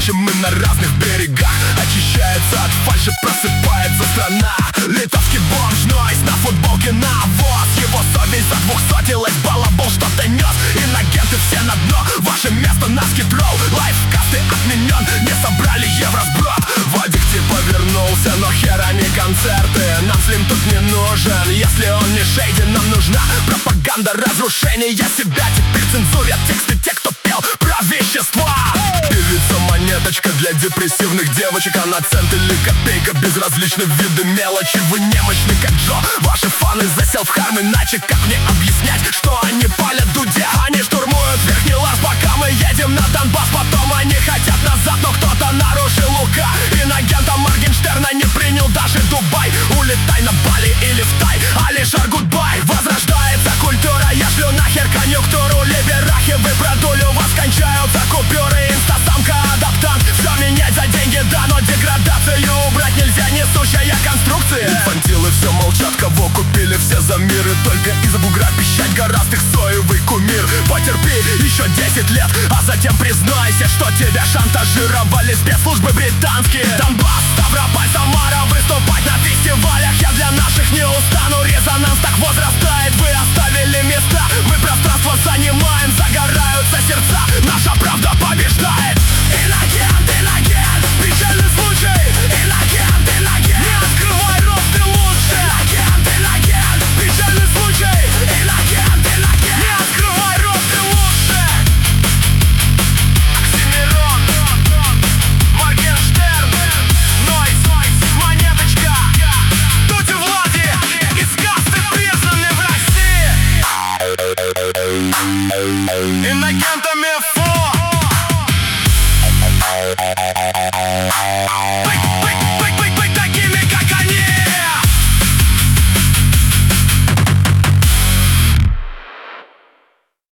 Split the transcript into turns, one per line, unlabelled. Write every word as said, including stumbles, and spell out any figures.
Скачем мы на разных берегах, очищается от фальши, просыпается страна. Литовский бомж Нойз на футболке навоз. Его совесть за двухсотилась, балабол что-то нес. Инагенты все на дно, ваше место на скидроу. Лайфкасты отменен, не собрали евросброд. Вадик типа вернулся, но хера не концерты. Нам слим тут не нужен, если он не шейди. Нам нужна пропаганда разрушения себя. Теперь цензурят тексты те, кто пел про вещества. Певица монеточка для депрессивных девочек. Она цент или копейка, безразличны виды мелочи. Вы немощны, как Джо, ваши фаны засел в харм. Иначе как мне объяснять, что они палят дуде? Они штурмуют верхний лаз, пока мы едем на Донбасс. Потом они хотят назад, но кто-то нарушил УК. Инагента Моргенштерна не принял даже Дубай. Улетай на Бали или в Тай, Алишер гудбай. Возрождается культура, я шлю нахер конъюнктуру. Либерахи, вы продули, у вас кончаются купюры. Инстасамка, адаптант, все менять за деньги, да, но деградацию убрать нельзя, несущая конструкция. Инфантилы все молчат, кого купили все за мир. И только из-за бугра пищать гораст их соевый кумир. Потерпи еще десять лет, а затем признайся, что тебя шантажировали спецслужбы британские. Донбасс, Ставрополь, Самара, выступать на фестивалях. Я для наших не устану, резонанс так возрастает. Вы оставили места, мы пространство занимаем. Загораются сердца, наша правда побеждает. Инагент, инагент, печальный случай. Инагент, инагент, не открывай рот, ты лучше. Инагент, инагент, печальный случай. Инагент, инагент, не открывай рот, ты лучше. Оксимирон, Моргенштерн, Нойз, монеточка. Дудь Влади, из касты признаны в России. Инагентами фо.